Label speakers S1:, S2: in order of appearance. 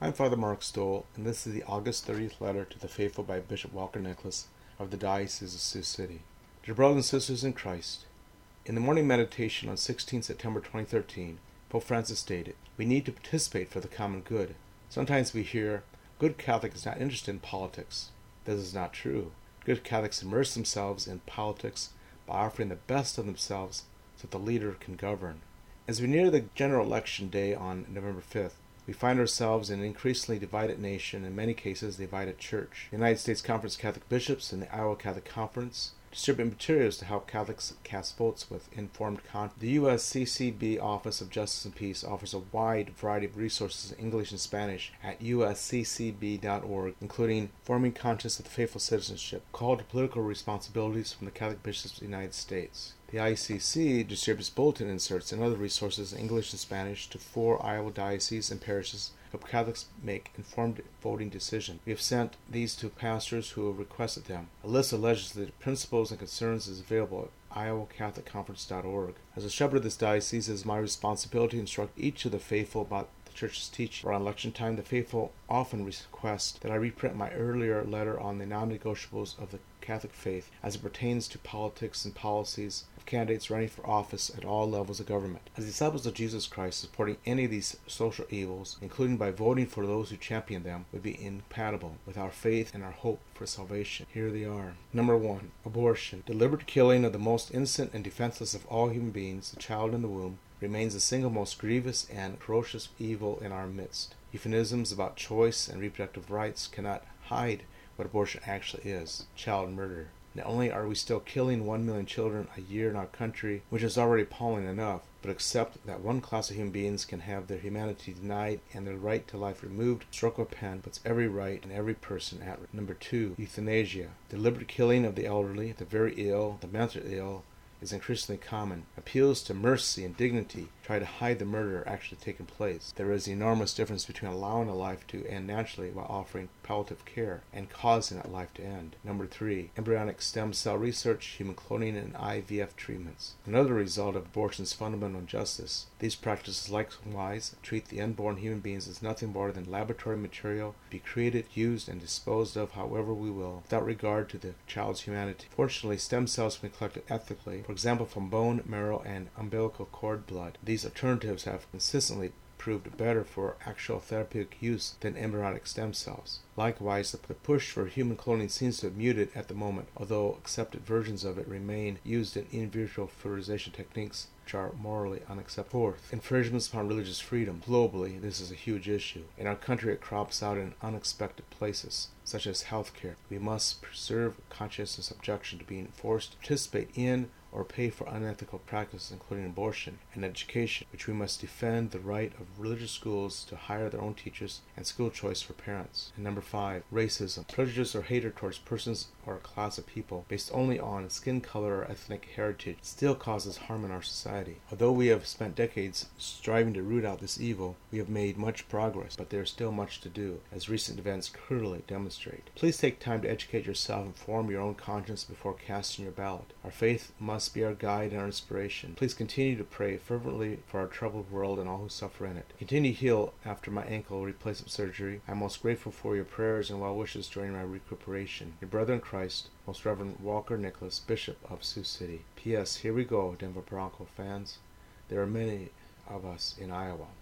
S1: I'm Father Mark Stoll, and this is the August 30th letter to the faithful by Bishop Walker Nicholas of the Diocese of Sioux City. Dear brothers and sisters in Christ, in the morning meditation on 16 September 2013, Pope Francis stated, "We need to participate for the common good." Sometimes we hear, good Catholic is not interested in politics. This is not true. Good Catholics immerse themselves in politics by offering the best of themselves so that the leader can govern. As we near the general election day on November 5th, we find ourselves in an increasingly divided nation, in many cases divided church. The United States Conference of Catholic Bishops and the Iowa Catholic Conference distribute materials to help Catholics cast votes with informed conscience. The USCCB Office of Justice and Peace offers a wide variety of resources in English and Spanish at usccb.org, including Forming Conscience of the Faithful Citizenship, Call to Political Responsibilities from the Catholic Bishops of the United States. The ICC distributes bulletin inserts and other resources in English and Spanish to 4 Iowa dioceses and parishes to help Catholics make informed voting decisions. We have sent these to pastors who have requested them. A list of legislative principles and concerns is available at iowacatholicconference.org. As a shepherd of this diocese, it is my responsibility to instruct each of the faithful about the Church's teaching. Around election time, the faithful often request that I reprint my earlier letter on the non-negotiables of the Catholic faith as it pertains to politics and policies of candidates running for office at all levels of government. As disciples of Jesus Christ, supporting any of these social evils, including by voting for those who champion them, would be incompatible with our faith and our hope for salvation. Here they are. Number 1. Abortion. Deliberate killing of the most innocent and defenseless of all human beings, the child in the womb, remains the single most grievous and ferocious evil in our midst. Euphemisms about choice and reproductive rights cannot hide what abortion actually is: child murder. Not only are we still killing 1 million children a year in our country, which is already appalling enough, but accept that one class of human beings can have their humanity denied and their right to life removed. Stroke of a pen puts every right and every person at risk. Number 2. Euthanasia. Deliberate killing of the elderly, the very ill, the mentally ill, is increasingly common. Appeals to mercy and dignity try to hide the murder actually taking place. There is an enormous difference between allowing a life to end naturally while offering palliative care and causing that life to end. Number 3. Embryonic stem cell research, human cloning, and IVF treatments. Another result of abortion's fundamental injustice. These practices likewise treat the unborn human beings as nothing more than laboratory material, be created, used, and disposed of however we will, without regard to the child's humanity. Fortunately, stem cells can be collected ethically, for example from bone, marrow, and umbilical cord blood. These alternatives have consistently proved better for actual therapeutic use than embryonic stem cells. Likewise, the push for human cloning seems to have muted at the moment, although accepted versions of it remain used in vitro fertilization techniques which are morally unacceptable. Fourth, infringements upon religious freedom. Globally, this is a huge issue. In our country, it crops out in unexpected places, such as healthcare. We must preserve conscientious objection to being forced to participate in or pay for unethical practices, including abortion, and education, which we must defend the right of religious schools to hire their own teachers and school choice for parents. And number 5, racism. Prejudice or hatred towards persons or a class of people based only on skin color or ethnic heritage still causes harm in our society. Although we have spent decades striving to root out this evil, we have made much progress, but there is still much to do, as recent events clearly demonstrate. Please take time to educate yourself and form your own conscience before casting your ballot. Our faith must be our guide and our inspiration. Please continue to pray fervently for our troubled world and all who suffer in it. Continue to heal after my ankle replacement surgery. I am most grateful for your prayers and well wishes during my recuperation. Your brother in Christ, Most Reverend Walker Nicholas, Bishop of Sioux City. P.S. Here we go, Denver Bronco fans. There are many of us in Iowa.